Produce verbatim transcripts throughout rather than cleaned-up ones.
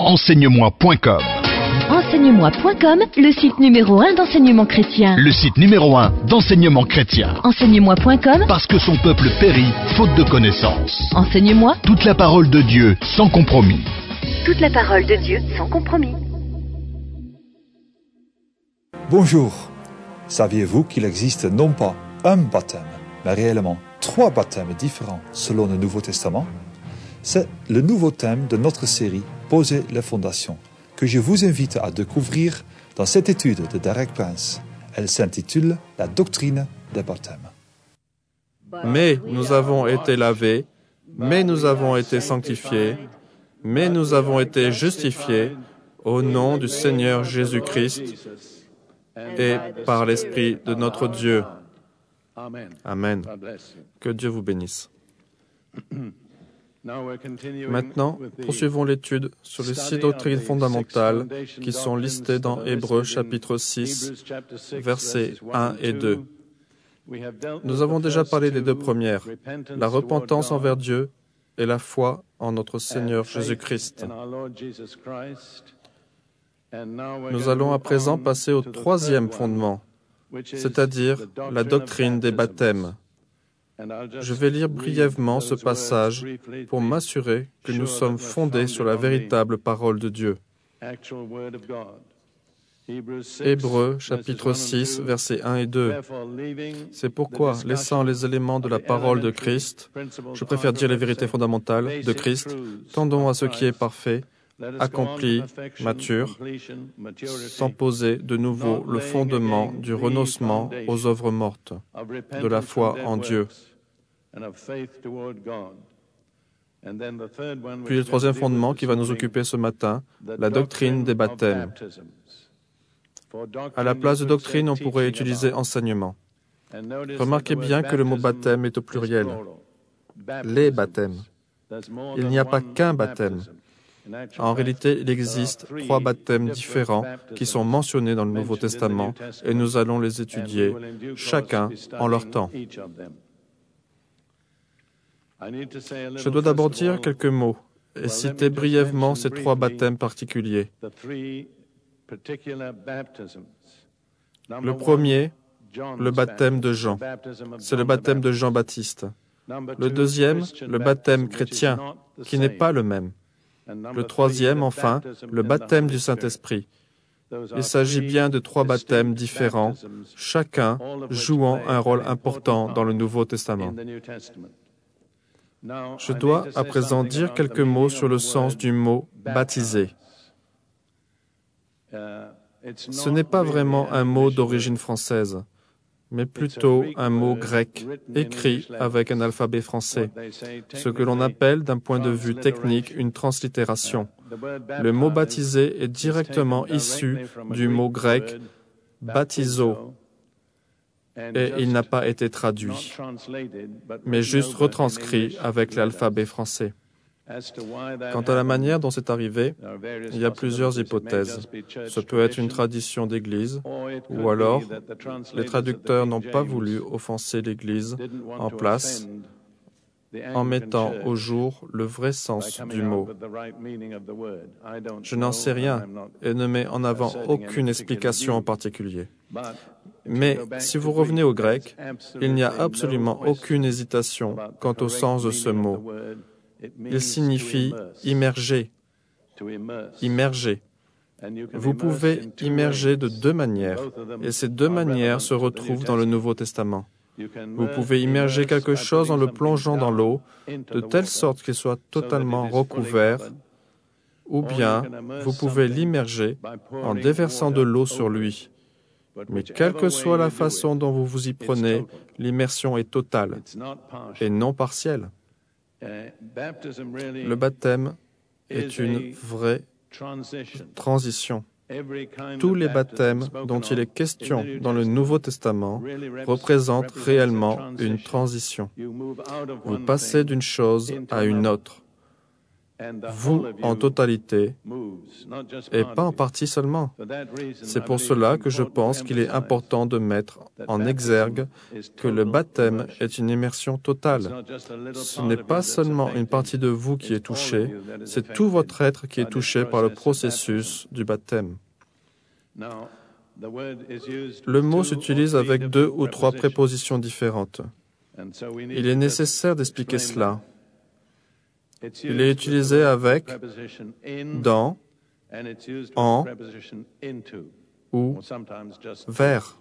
enseigne-moi point com. enseigne-moi point com, le site numéro un d'enseignement chrétien. Le site numéro un d'enseignement chrétien. enseigne-moi point com, Parce que son peuple périt, faute de connaissance. Enseigne-moi. Toute la parole de Dieu, sans compromis. Toute la parole de Dieu, sans compromis. Bonjour. Saviez-vous qu'il existe non pas un baptême, mais réellement trois baptêmes différents selon le Nouveau Testament? C'est le nouveau thème de notre série « Poser les fondations » que je vous invite à découvrir dans cette étude de Derek Prince. Elle s'intitule « La doctrine des baptêmes ». Mais nous avons été lavés, mais nous avons été sanctifiés, mais nous avons été justifiés au nom du Seigneur Jésus-Christ et par l'Esprit de notre Dieu. Amen. Que Dieu vous bénisse. Maintenant, poursuivons l'étude sur les six doctrines fondamentales qui sont listées dans Hébreux chapitre six, versets un et deux. Nous avons déjà parlé des deux premières, la repentance envers Dieu et la foi en notre Seigneur Jésus-Christ. Nous allons à présent passer au troisième fondement, c'est-à-dire la doctrine des baptêmes. Je vais lire brièvement ce passage pour m'assurer que nous sommes fondés sur la véritable parole de Dieu. Hébreux, chapitre six, versets un et deux. C'est pourquoi, laissant les éléments de la parole de Christ, je préfère dire les vérités fondamentales de Christ, tendons à ce qui est parfait, accompli, mature, sans poser de nouveau le fondement du renoncement aux œuvres mortes, de la foi en Dieu. Puis le troisième fondement qui va nous occuper ce matin, la doctrine des baptêmes. À la place de doctrine, on pourrait utiliser enseignement. Remarquez bien que le mot baptême est au pluriel. Les baptêmes. Il n'y a pas qu'un baptême. En réalité, il existe trois baptêmes différents qui sont mentionnés dans le Nouveau Testament et nous allons les étudier, chacun en leur temps. Je dois d'abord dire quelques mots et citer brièvement ces trois baptêmes particuliers. Le premier, le baptême de Jean. C'est le baptême de Jean-Baptiste. Le deuxième, le baptême chrétien, qui n'est pas le même. Le troisième, enfin, le baptême du Saint-Esprit. Il s'agit bien de trois baptêmes différents, chacun jouant un rôle important dans le Nouveau Testament. Je dois à présent dire quelques mots sur le sens du mot « baptiser ». Ce n'est pas vraiment un mot d'origine française, mais plutôt un mot grec, écrit avec un alphabet français, ce que l'on appelle d'un point de vue technique une translittération. Le mot « baptiser » est directement issu du mot grec « baptizo », et il n'a pas été traduit, mais juste retranscrit avec l'alphabet français. Quant à la manière dont c'est arrivé, il y a plusieurs hypothèses. Ce peut être une tradition d'Église, ou alors les traducteurs n'ont pas voulu offenser l'Église en place en mettant au jour le vrai sens du mot. Je n'en sais rien et ne mets en avant aucune explication en particulier. Mais si vous revenez au grec, il n'y a absolument aucune hésitation quant au sens de ce mot. Il signifie immerger, immerger. Vous pouvez immerger de deux manières, et ces deux manières se retrouvent dans le Nouveau Testament. Vous pouvez immerger quelque chose en le plongeant dans l'eau, de telle sorte qu'il soit totalement recouvert, ou bien vous pouvez l'immerger en déversant de l'eau sur lui. Mais quelle que soit la façon dont vous vous y prenez, l'immersion est totale et non partielle. Le baptême est une vraie transition. Tous les baptêmes dont il est question dans le Nouveau Testament représentent réellement une transition. Vous passez d'une chose à une autre. vous en totalité et pas en partie seulement. C'est pour cela que je pense qu'il est important de mettre en exergue que le baptême est une immersion totale. Ce n'est pas seulement une partie de vous qui est touchée, c'est tout votre être qui est touché par le processus du baptême. Le mot s'utilise avec deux ou trois prépositions différentes. Il est nécessaire d'expliquer cela. Il est utilisé avec dans, en ou vers.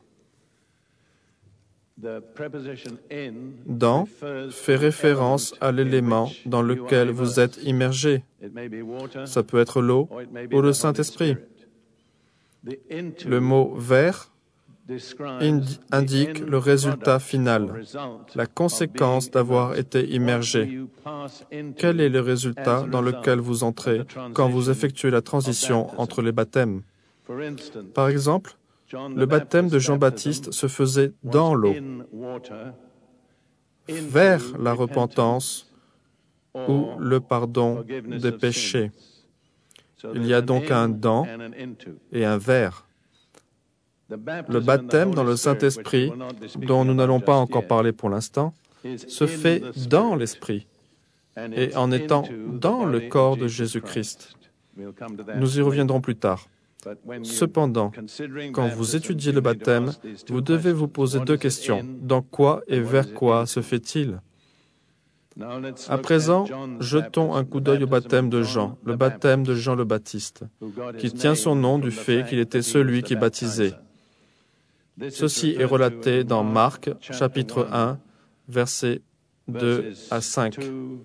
Dans fait référence à l'élément dans lequel vous êtes immergé. Ça peut être l'eau ou le Saint-Esprit. Le mot vers indique le résultat final, la conséquence d'avoir été immergé. Quel est le résultat dans lequel vous entrez quand vous effectuez la transition entre les baptêmes? Par exemple, le baptême de Jean-Baptiste se faisait dans l'eau, vers la repentance ou le pardon des péchés. Il y a donc un dans et un vers. Le baptême dans le Saint-Esprit, dont nous n'allons pas encore parler pour l'instant, se fait dans l'Esprit et en étant dans le corps de Jésus-Christ. Nous y reviendrons plus tard. Cependant, quand vous étudiez le baptême, vous devez vous poser deux questions. Dans quoi et vers quoi se fait-il? À présent, jetons un coup d'œil au baptême de Jean, le baptême de Jean le Baptiste, qui tient son nom du fait qu'il était celui qui baptisait. Ceci est relaté dans Marc, chapitre un, versets deux à cinq.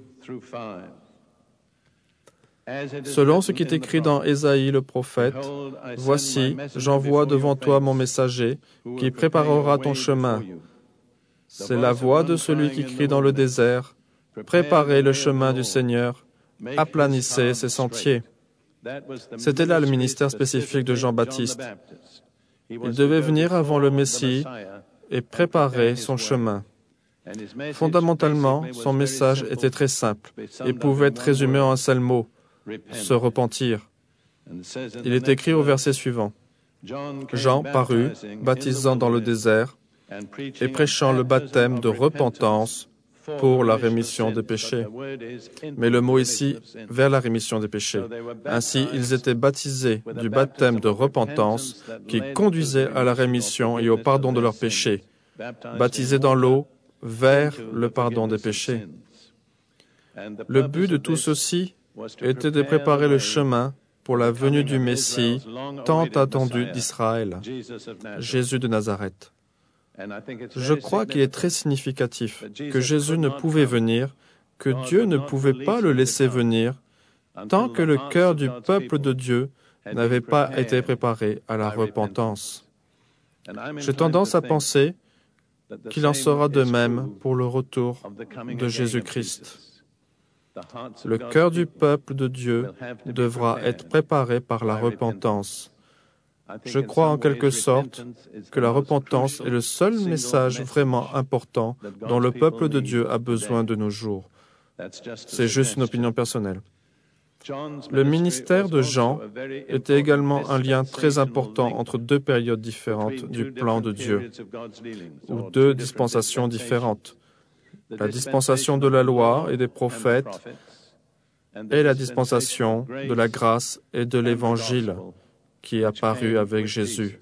Selon ce qui est écrit dans Ésaïe le prophète, « Voici, j'envoie devant toi mon messager, qui préparera ton chemin. C'est la voix de celui qui crie dans le désert, « Préparez le chemin du Seigneur, aplanissez ses sentiers. » C'était là le ministère spécifique de Jean-Baptiste. Il devait venir avant le Messie et préparer son chemin. Fondamentalement, son message était très simple et pouvait être résumé en un seul mot, se repentir. Il est écrit au verset suivant. Jean parut, baptisant dans le désert et prêchant le baptême de repentance pour la rémission des péchés. Mais le mot ici, vers la rémission des péchés. Ainsi, ils étaient baptisés du baptême de repentance qui conduisait à la rémission et au pardon de leurs péchés, baptisés dans l'eau vers le pardon des péchés. Le but de tout ceci était de préparer le chemin pour la venue du Messie tant attendu d'Israël, Jésus de Nazareth. Je crois qu'il est très significatif que Jésus ne pouvait venir, que Dieu ne pouvait pas le laisser venir, tant que le cœur du peuple de Dieu n'avait pas été préparé à la repentance. J'ai tendance à penser qu'il en sera de même pour le retour de Jésus-Christ. Le cœur du peuple de Dieu devra être préparé par la repentance. Je crois en quelque sorte que la repentance est le seul message vraiment important dont le peuple de Dieu a besoin de nos jours. C'est juste une opinion personnelle. Le ministère de Jean était également un lien très important entre deux périodes différentes du plan de Dieu, ou deux dispensations différentes. La dispensation de la loi et des prophètes et la dispensation de la grâce et de l'Évangile qui est apparu avec Jésus.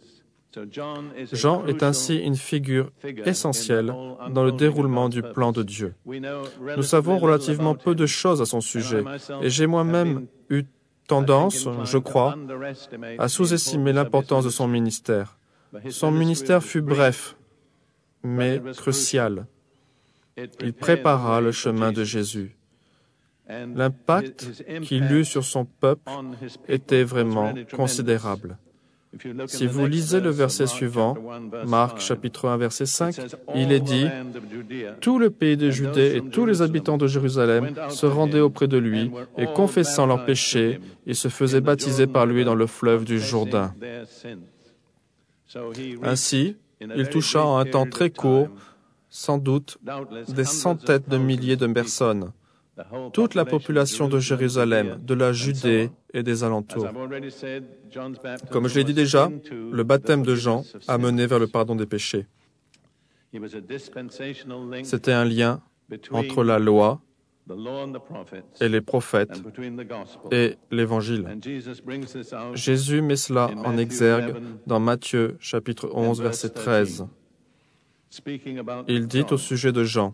Jean est ainsi une figure essentielle dans le déroulement du plan de Dieu. Nous savons relativement peu de choses à son sujet, et j'ai moi-même eu tendance, je crois, à sous-estimer l'importance de son ministère. Son ministère fut bref, mais crucial. Il prépara le chemin de Jésus. L'impact qu'il eut sur son peuple était vraiment considérable. Si vous lisez le verset suivant, Marc chapitre un, verset cinq, il est dit « Tout le pays de Judée et tous les habitants de Jérusalem se rendaient auprès de lui, et confessant leurs péchés, ils se faisaient baptiser par lui dans le fleuve du Jourdain. » Ainsi, il toucha en un temps très court, sans doute, des centaines de milliers de personnes. toute la population de Jérusalem, de la Judée et des alentours. Comme je l'ai dit déjà, le baptême de Jean a mené vers le pardon des péchés. C'était un lien entre la loi et les prophètes et l'Évangile. Jésus met cela en exergue dans Matthieu, chapitre onze, verset treize. Il dit au sujet de Jean,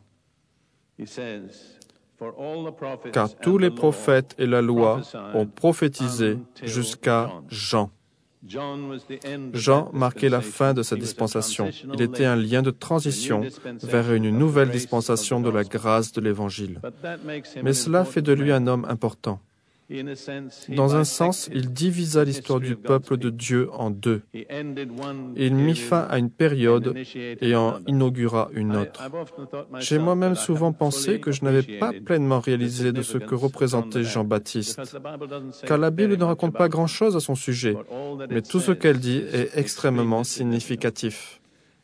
« Car tous les prophètes et la loi ont prophétisé jusqu'à Jean. » Jean marquait la fin de cette dispensation. Il était un lien de transition vers une nouvelle dispensation de la grâce de l'Évangile. Mais cela fait de lui un homme important. Dans un sens, il divisa l'histoire du peuple de Dieu en deux. Il mit fin à une période et en inaugura une autre. J'ai moi-même souvent pensé que je n'avais pas pleinement réalisé de ce que représentait Jean-Baptiste, car la Bible ne raconte pas grand-chose à son sujet, mais tout ce qu'elle dit est extrêmement significatif.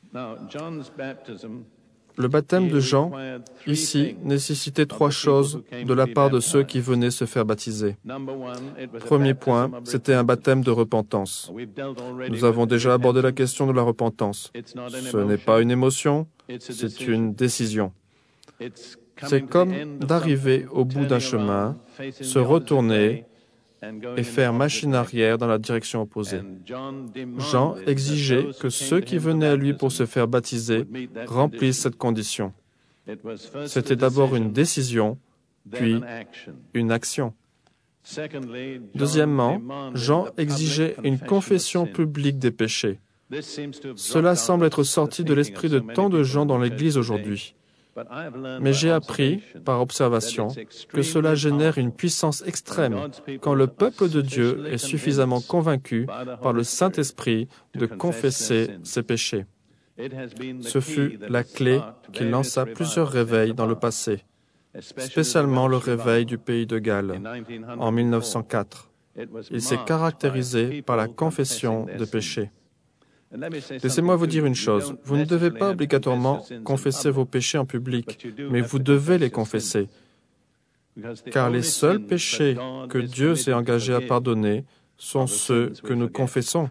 Le baptême de Jean, ici, nécessitait trois choses de la part de ceux qui venaient se faire baptiser. Premier point, c'était un baptême de repentance. Nous avons déjà abordé la question de la repentance. Ce n'est pas une émotion, c'est une décision. C'est comme d'arriver au bout d'un chemin, se retourner et faire machine arrière dans la direction opposée. Jean exigeait que ceux qui venaient à lui pour se faire baptiser remplissent cette condition. C'était d'abord une décision, puis une action. Deuxièmement, Jean exigeait une confession publique des péchés. Cela semble être sorti de l'esprit de tant de gens dans l'Église aujourd'hui. Mais j'ai appris, par observation, que cela génère une puissance extrême quand le peuple de Dieu est suffisamment convaincu par le Saint-Esprit de confesser ses péchés. Ce fut la clé qui lança plusieurs réveils dans le passé, spécialement le réveil du pays de Galles en mille neuf cent quatre. Il s'est caractérisé par la confession de péchés. Laissez-moi vous dire une chose, vous ne devez pas obligatoirement confesser vos péchés en public, mais vous devez les confesser, car les seuls péchés que Dieu s'est engagé à pardonner sont ceux que nous confessons.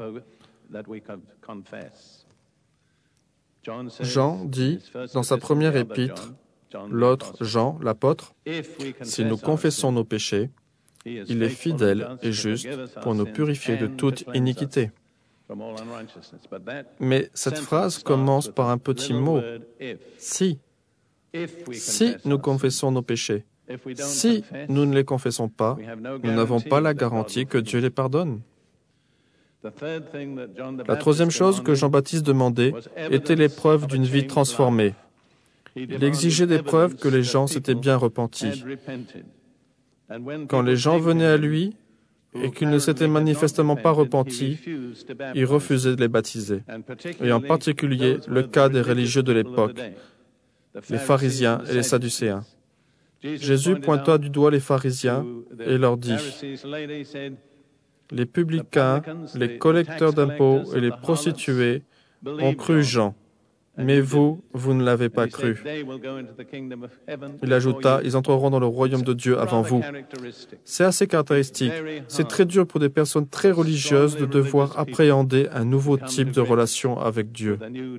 Jean dit dans sa première épître, l'autre Jean, l'apôtre, « Si nous confessons nos péchés, il est fidèle et juste pour nous purifier de toute iniquité. » Mais cette phrase commence par un petit mot, « si ». Si nous confessons nos péchés, si nous ne les confessons pas, nous n'avons pas la garantie que Dieu les pardonne. La troisième chose que Jean-Baptiste demandait était l'épreuve d'une vie transformée. Il exigeait des preuves que les gens s'étaient bien repentis. Quand les gens venaient à lui et qu'ils ne s'étaient manifestement pas repentis, il refusait de les baptiser. Et en particulier le cas des religieux de l'époque, les pharisiens et les sadducéens. Jésus pointa du doigt les pharisiens et leur dit, « Les publicains, les collecteurs d'impôts et les prostituées ont cru Jean, mais vous, vous ne l'avez pas cru. » Il ajouta, « Ils entreront dans le royaume de Dieu avant vous. » C'est assez caractéristique. C'est très dur pour des personnes très religieuses de devoir appréhender un nouveau type de relation avec Dieu.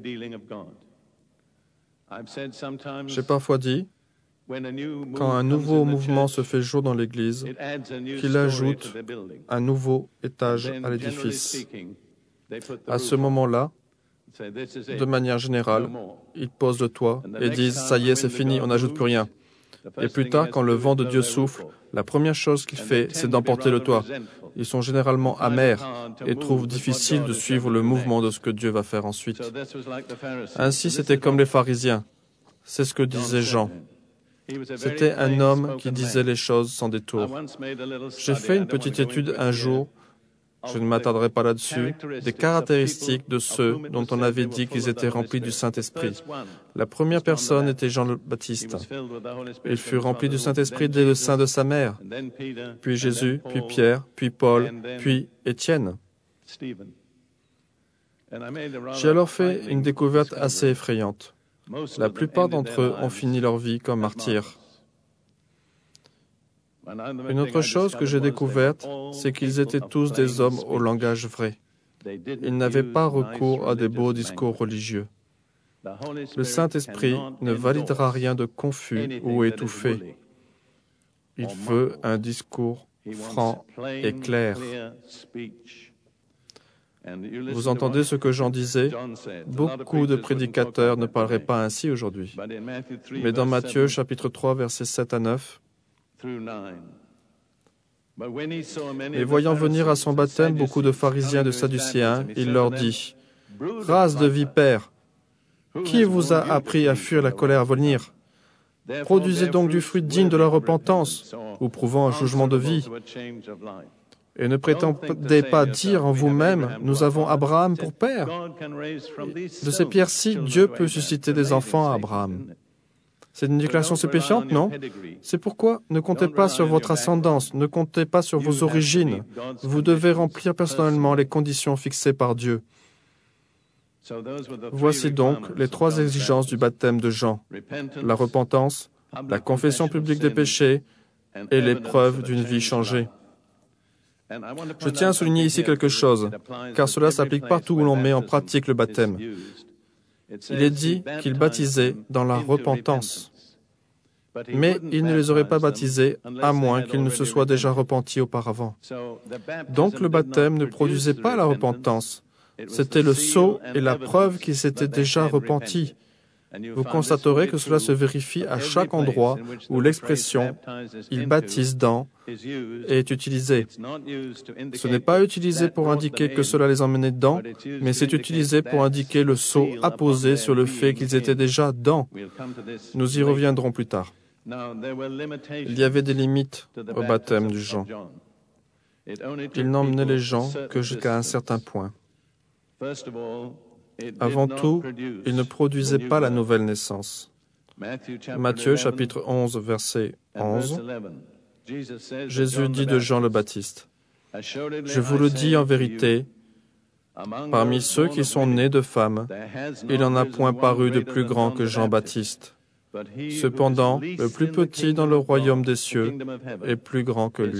J'ai parfois dit, quand un nouveau mouvement se fait jour dans l'Église, qu'il ajoute un nouveau étage à l'édifice. À ce moment-là, de manière générale, ils posent le toit et disent « ça y est, c'est fini, on n'ajoute plus rien ». Et plus tard, quand le vent de Dieu souffle, la première chose qu'il fait, c'est d'emporter le toit. Ils sont généralement amers et trouvent difficile de suivre le mouvement de ce que Dieu va faire ensuite. Ainsi, c'était comme les pharisiens. C'est ce que disait Jean. C'était un homme qui disait les choses sans détour. J'ai fait une petite étude un jour, je ne m'attarderai pas là-dessus, des caractéristiques de ceux dont on avait dit qu'ils étaient remplis du Saint-Esprit. La première personne était Jean le Baptiste. Il fut rempli du Saint-Esprit dès le sein de sa mère, puis Jésus, puis Pierre, puis Paul, puis Étienne. J'ai alors fait une découverte assez effrayante. La plupart d'entre eux ont fini leur vie comme martyrs. Une autre chose que j'ai découverte, c'est qu'ils étaient tous des hommes au langage vrai. Ils n'avaient pas recours à des beaux discours religieux. Le Saint-Esprit ne validera rien de confus ou étouffé. Il veut un discours franc et clair. Vous entendez ce que Jean disait? Beaucoup de prédicateurs ne parleraient pas ainsi aujourd'hui. Mais dans Matthieu, chapitre trois, versets sept à neuf, et voyant venir à son baptême beaucoup de pharisiens et de sadducéens, il leur dit, « Race de vipères, qui vous a appris à fuir la colère à venir? Produisez donc du fruit digne de la repentance, ou prouvant un jugement de vie. Et ne prétendez pas dire en vous-même, nous avons Abraham pour père. De ces pierres-ci, Dieu peut susciter des enfants à Abraham. » C'est une déclaration stupéfiante, non? C'est pourquoi ne comptez pas sur votre ascendance, ne comptez pas sur vos origines. Vous devez remplir personnellement les conditions fixées par Dieu. Voici donc les trois exigences du baptême de Jean: la repentance, la confession publique des péchés et l'épreuve d'une vie changée. Je tiens à souligner ici quelque chose, car cela s'applique partout où l'on met en pratique le baptême. Il est dit qu'il baptisait dans la repentance. Mais il ne les aurait pas baptisés à moins qu'ils ne se soient déjà repentis auparavant. Donc le baptême ne produisait pas la repentance. C'était le sceau et la preuve qu'ils s'étaient déjà repentis. Vous constaterez que cela se vérifie à chaque endroit où l'expression « il baptise dans » est utilisée. Ce n'est pas utilisé pour indiquer que cela les emmenait dedans, mais c'est utilisé pour indiquer le sceau apposé sur le fait qu'ils étaient déjà dans. Nous y reviendrons plus tard. Il y avait des limites au baptême du Jean. Il n'emmenait les gens que jusqu'à un certain point. Avant tout, il ne produisait pas la nouvelle naissance. Matthieu, chapitre onze, verset onze, Jésus dit de Jean le Baptiste, « Je vous le dis en vérité, parmi ceux qui sont nés de femmes, il n'en a point paru de plus grand que Jean-Baptiste. Cependant, le plus petit dans le royaume des cieux est plus grand que lui. »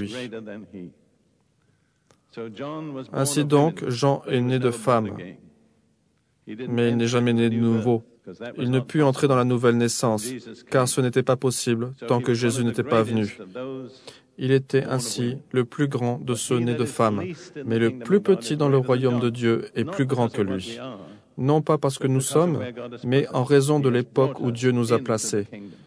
Ainsi donc, Jean est né de femme, mais il n'est jamais né de nouveau. Il ne put entrer dans la nouvelle naissance, car ce n'était pas possible tant que Jésus n'était pas venu. Il était ainsi le plus grand de ceux nés de femmes, mais le plus petit dans le royaume de Dieu est plus grand que lui. Non pas parce que nous sommes, mais en raison de l'époque où Dieu nous a placés.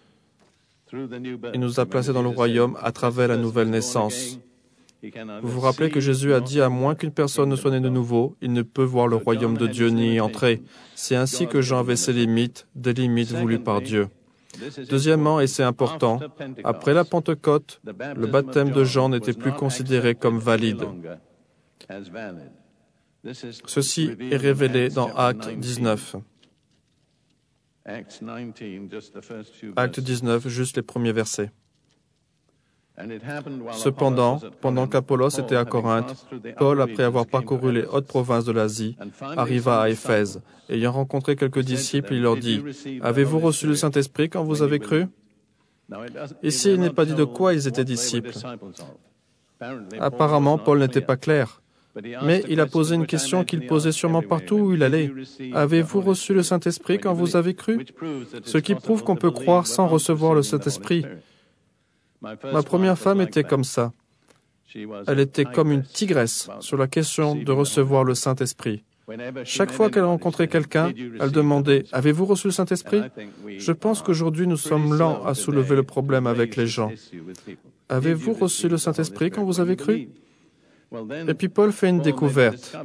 Il nous a placés dans le royaume à travers la nouvelle naissance. Vous vous rappelez que Jésus a dit, à moins qu'une personne ne soit née de nouveau, il ne peut voir le royaume de Dieu ni y entrer. C'est ainsi que Jean avait ses limites, des limites voulues par Dieu. Deuxièmement, et c'est important, après la Pentecôte, le baptême de Jean n'était plus considéré comme valide. Ceci est révélé dans Actes dix-neuf. Actes dix-neuf, juste les premiers versets. Cependant, pendant qu'Apollos était à Corinthe, Paul, après avoir parcouru les hautes provinces de l'Asie, arriva à Éphèse. Ayant rencontré quelques disciples, il leur dit, « Avez-vous reçu le Saint-Esprit quand vous avez cru ?» Ici, il n'est pas dit de quoi ils étaient disciples. Apparemment, Paul n'était pas clair. Mais il a posé une question qu'il posait sûrement partout où il allait. « Avez-vous reçu le Saint-Esprit quand vous avez cru ?» Ce qui prouve qu'on peut croire sans recevoir le Saint-Esprit. Ma première femme était comme ça. Elle était comme une tigresse sur la question de recevoir le Saint-Esprit. Chaque fois qu'elle rencontrait quelqu'un, elle demandait « Avez-vous reçu le Saint-Esprit » Je pense qu'aujourd'hui, nous sommes lents à soulever le problème avec les gens. « Avez-vous reçu le Saint-Esprit quand vous avez cru » Et puis Paul fait une découverte.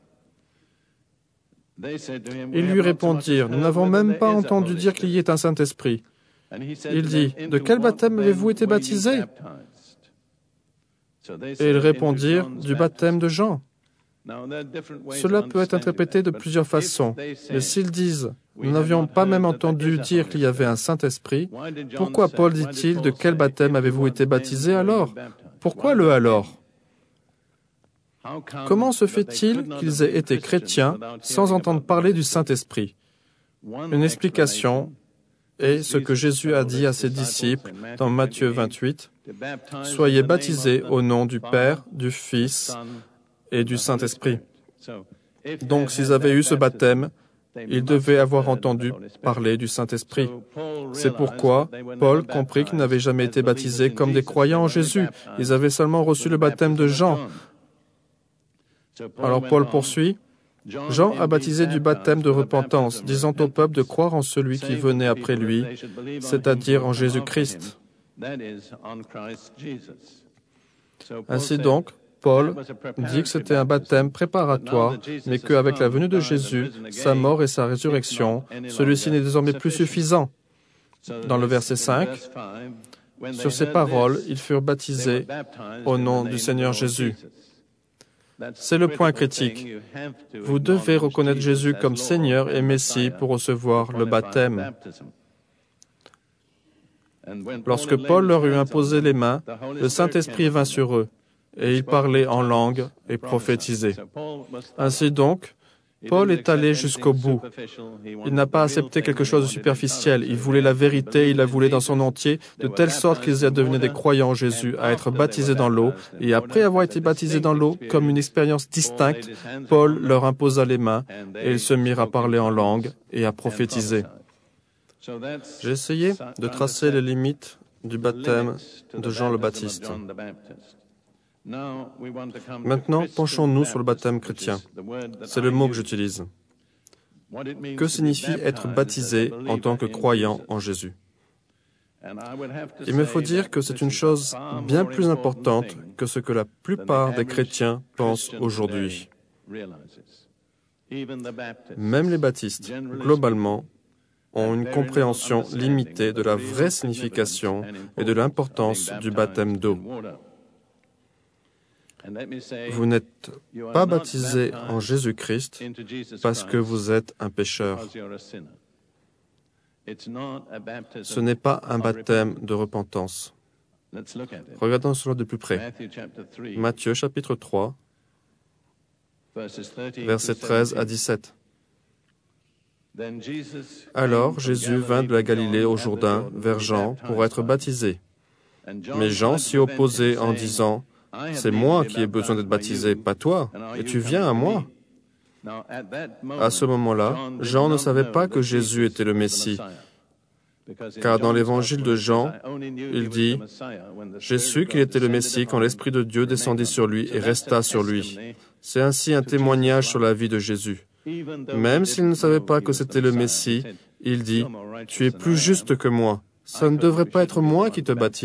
Ils lui répondirent « Nous n'avons même pas entendu dire qu'il y ait un Saint-Esprit. » Il dit, « De quel baptême avez-vous été baptisés » Et ils répondirent, « Du baptême de Jean. » Cela peut être interprété de plusieurs façons. Mais s'ils disent, « Nous n'avions pas même entendu dire qu'il y avait un Saint-Esprit », pourquoi Paul dit-il, « De quel baptême avez-vous été baptisés alors » Pourquoi le « alors » Comment se fait-il qu'ils aient été chrétiens sans entendre parler du Saint-Esprit ? Une explication et ce que Jésus a dit à ses disciples dans Matthieu vingt-huit, « Soyez baptisés au nom du Père, du Fils et du Saint-Esprit. » Donc, s'ils avaient eu ce baptême, ils devaient avoir entendu parler du Saint-Esprit. C'est pourquoi Paul comprit qu'ils n'avaient jamais été baptisés comme des croyants en Jésus. Ils avaient seulement reçu le baptême de Jean. Alors Paul poursuit. Jean a baptisé du baptême de repentance, disant au peuple de croire en celui qui venait après lui, c'est-à-dire en Jésus-Christ. Ainsi donc, Paul dit que c'était un baptême préparatoire, mais qu'avec la venue de Jésus, sa mort et sa résurrection, celui-ci n'est désormais plus suffisant. Dans le verset cinq, sur ces paroles, ils furent baptisés au nom du Seigneur Jésus. C'est le point critique. Vous devez reconnaître Jésus comme Seigneur et Messie pour recevoir le baptême. Lorsque Paul leur eut imposé les mains, le Saint-Esprit vint sur eux, et ils parlaient en langue et prophétisaient. Ainsi donc, Paul est allé jusqu'au bout. Il n'a pas accepté quelque chose de superficiel. Il voulait la vérité, il la voulait dans son entier, de telle sorte qu'ils devenaient des croyants en Jésus, à être baptisés dans l'eau. Et après avoir été baptisés dans l'eau, comme une expérience distincte, Paul leur imposa les mains, et ils se mirent à parler en langue et à prophétiser. J'ai essayé de tracer les limites du baptême de Jean le Baptiste. Maintenant, penchons-nous sur le baptême chrétien. C'est le mot que j'utilise. Que signifie être baptisé en tant que croyant en Jésus? Il me faut dire que c'est une chose bien plus importante que ce que la plupart des chrétiens pensent aujourd'hui. Même les baptistes, globalement, ont une compréhension limitée de la vraie signification et de l'importance du baptême d'eau. Vous n'êtes pas baptisé en Jésus-Christ parce que vous êtes un pécheur. Ce n'est pas un baptême de repentance. Regardons cela de plus près. Matthieu chapitre trois, versets treize à dix-sept. Alors Jésus vint de la Galilée au Jourdain vers Jean pour être baptisé. Mais Jean s'y opposait en disant, « C'est moi qui ai besoin d'être baptisé, pas toi, et tu viens à moi. » À ce moment-là, Jean ne savait pas que Jésus était le Messie, car dans l'évangile de Jean, il dit, « J'ai su qu'il était le Messie quand l'Esprit de Dieu descendit sur lui et resta sur lui. » C'est ainsi un témoignage sur la vie de Jésus. Même s'il ne savait pas que c'était le Messie, il dit, « Tu es plus juste que moi. Ça ne devrait pas être moi qui te baptise. »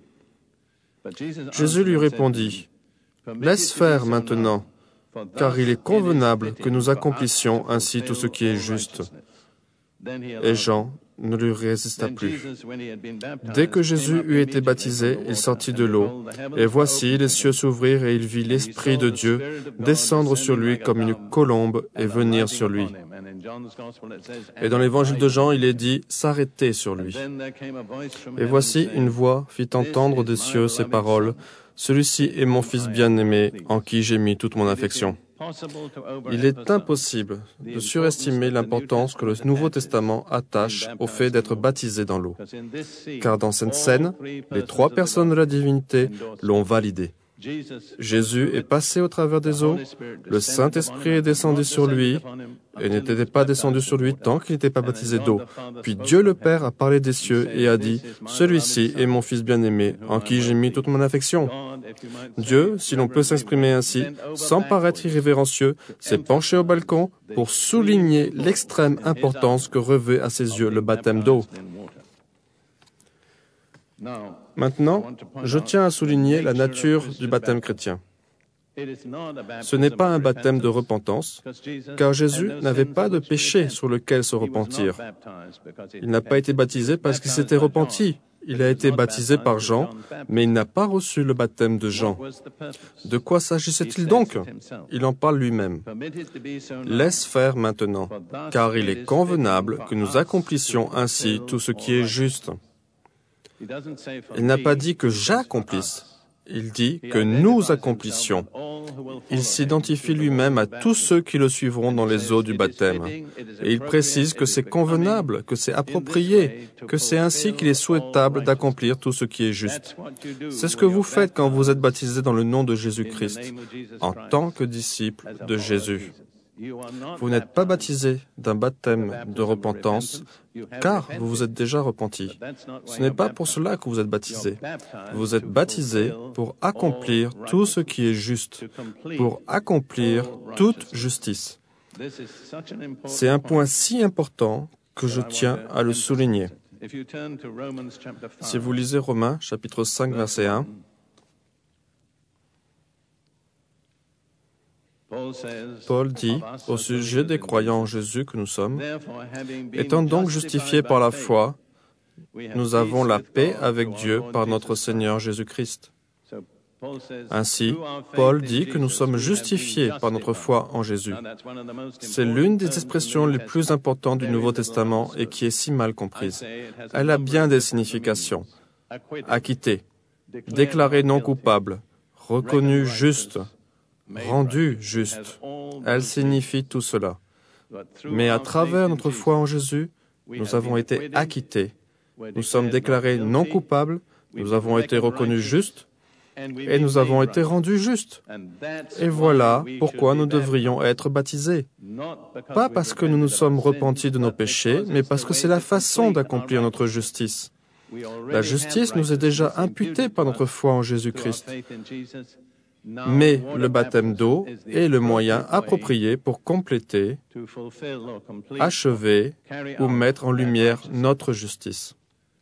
Jésus lui répondit, « Laisse faire maintenant, car il est convenable que nous accomplissions ainsi tout ce qui est juste. » Et Jean ne lui résista plus. Dès que Jésus eut été baptisé, il sortit de l'eau, et voici, les cieux s'ouvrirent et il vit l'Esprit de Dieu descendre sur lui comme une colombe et venir sur lui. Et dans l'évangile de Jean, il est dit « s'arrêter sur lui ». Et voici, une voix fit entendre des cieux ces paroles « Celui-ci est mon Fils bien-aimé, en qui j'ai mis toute mon affection ». Il est impossible de surestimer l'importance que le Nouveau Testament attache au fait d'être baptisé dans l'eau. Car dans cette scène, les trois personnes de la divinité l'ont validé. Jésus est passé au travers des eaux, le Saint-Esprit est descendu sur lui, et n'était pas descendu sur lui tant qu'il n'était pas baptisé d'eau. Puis Dieu le Père a parlé des cieux et a dit, « Celui-ci est mon Fils bien-aimé, en qui j'ai mis toute mon affection. » Dieu, si l'on peut s'exprimer ainsi, sans paraître irrévérencieux, s'est penché au balcon pour souligner l'extrême importance que revêt à ses yeux le baptême d'eau. Maintenant, je tiens à souligner la nature du baptême chrétien. Ce n'est pas un baptême de repentance, car Jésus n'avait pas de péché sur lequel se repentir. Il n'a pas été baptisé parce qu'il s'était repenti. Il a été baptisé par Jean, mais il n'a pas reçu le baptême de Jean. De quoi s'agissait-il donc? Il en parle lui-même. « Laisse faire maintenant, car il est convenable que nous accomplissions ainsi tout ce qui est juste. » Il n'a pas dit que j'accomplisse. Il dit que nous accomplissions. il s'identifie lui-même à tous ceux qui le suivront dans les eaux du baptême. Et il précise que c'est convenable, que c'est approprié, que c'est ainsi qu'il est souhaitable d'accomplir tout ce qui est juste. C'est ce que vous faites quand vous êtes baptisé dans le nom de Jésus-Christ, en tant que disciple de Jésus. Vous n'êtes pas baptisé d'un baptême de repentance, car vous vous êtes déjà repenti. Ce n'est pas pour cela que vous êtes baptisé. Vous êtes baptisé pour accomplir tout ce qui est juste, pour accomplir toute justice. C'est un point si important que je tiens à le souligner. Si vous lisez Romains, chapitre cinq, verset un, Paul dit au sujet des croyants en Jésus que nous sommes, « Étant donc justifiés par la foi, nous avons la paix avec Dieu par notre Seigneur Jésus-Christ. » Ainsi, Paul dit que nous sommes justifiés par notre foi en Jésus. C'est l'une des expressions les plus importantes du Nouveau Testament et qui est si mal comprise. Elle a bien des significations. Acquitté, déclaré non coupable, reconnu juste, rendu juste. Elle signifie tout cela. Mais à travers notre foi en Jésus, nous avons été acquittés. Nous sommes déclarés non coupables, nous avons été reconnus justes, et nous avons été rendus justes. Et voilà pourquoi nous devrions être baptisés. Pas parce que nous nous sommes repentis de nos péchés, mais parce que c'est la façon d'accomplir notre justice. La justice nous est déjà imputée par notre foi en Jésus-Christ. Mais le baptême d'eau est le moyen approprié pour compléter, achever ou mettre en lumière notre justice.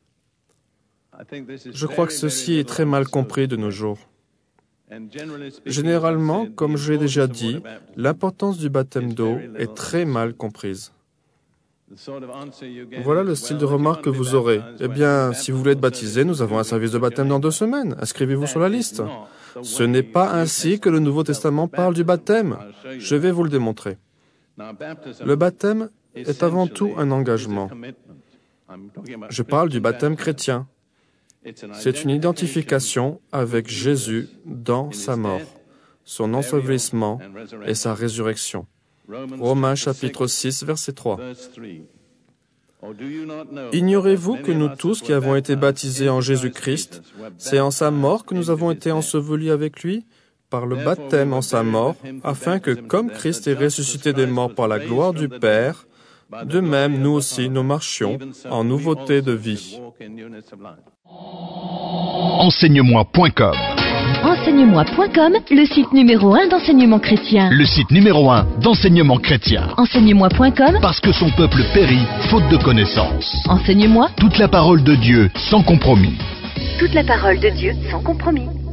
Je crois que ceci est très mal compris de nos jours. Généralement, comme je l'ai déjà dit, l'importance du baptême d'eau est très mal comprise. Voilà le style de remarque que vous aurez. Eh bien, si vous voulez être baptisé, nous avons un service de baptême dans deux semaines. Inscrivez-vous sur la liste. Ce n'est pas ainsi que le Nouveau Testament parle du baptême. Je vais vous le démontrer. Le baptême est avant tout un engagement. Je parle du baptême chrétien. C'est une identification avec Jésus dans sa mort, son ensevelissement et sa résurrection. Romains chapitre six, verset trois. Ignorez-vous que nous tous qui avons été baptisés en Jésus-Christ, c'est en sa mort que nous avons été ensevelis avec lui, par le baptême en sa mort, afin que, comme Christ est ressuscité des morts par la gloire du Père, de même nous aussi nous marchions en nouveauté de vie. Enseigne-moi point com. Enseigne-moi point com, le site numéro un d'enseignement chrétien. Le site numéro un d'enseignement chrétien. Enseigne-moi point com, Parce que son peuple périt, faute de connaissance. Enseigne-moi Toute la parole de Dieu, sans compromis. toute la parole de Dieu sans compromis.